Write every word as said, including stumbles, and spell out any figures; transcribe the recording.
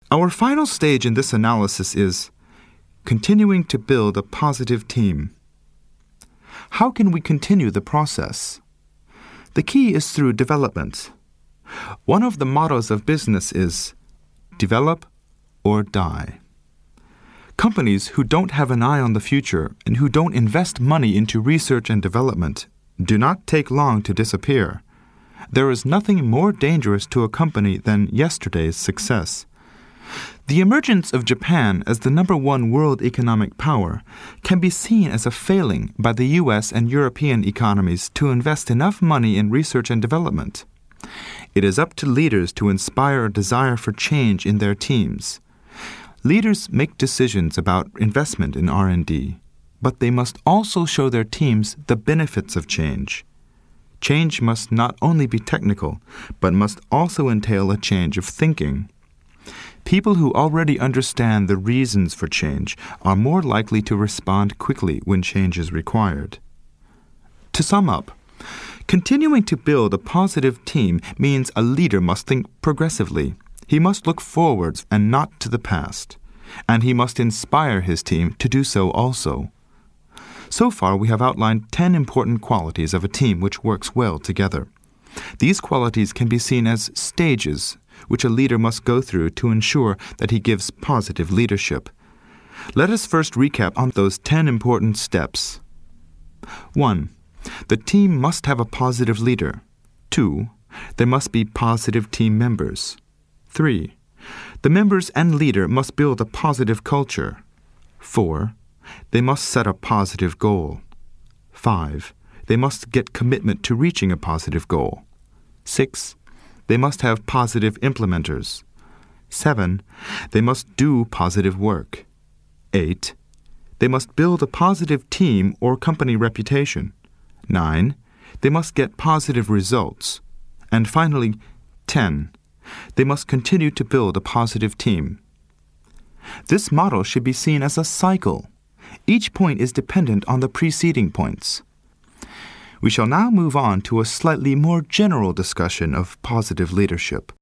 Our final stage in this analysis is continuing to build a positive team. How can we continue the process? The key is through development. One of the mottos of business is develop or die. Companies who don't have an eye on the future and who don't invest money into research and development do not take long to disappear. There is nothing more dangerous to a company than yesterday's success. The emergence of Japan as the number one world economic power can be seen as a failing by the U S and European economies to invest enough money in research and development. It is up to leaders to inspire a desire for change in their teams. Leaders make decisions about investment in R and D, but they must also show their teams the benefits of change. Change must not only be technical, but must also entail a change of thinking. People who already understand the reasons for change are more likely to respond quickly when change is required. To sum up, continuing to build a positive team means a leader must think progressively. He must look forwards and not to the past, and he must inspire his team to do so also. So far, we have outlined ten important qualities of a team which works well together. These qualities can be seen as stages which a leader must go through to ensure that he gives positive leadership. Let us first recap on those ten important steps. one. The team must have a positive leader. two. There must be positive team members. three. The members and leader must build a positive culture. four. They must set a positive goal. five. They must get commitment to reaching a positive goal. six. They must have positive implementers. seven. They must do positive work. eight. They must build a positive team or company reputation. nine. They must get positive results. And finally, ten. They must continue to build a positive team. This model should be seen as a cycle. Each point is dependent on the preceding points. We shall now move on to a slightly more general discussion of positive leadership.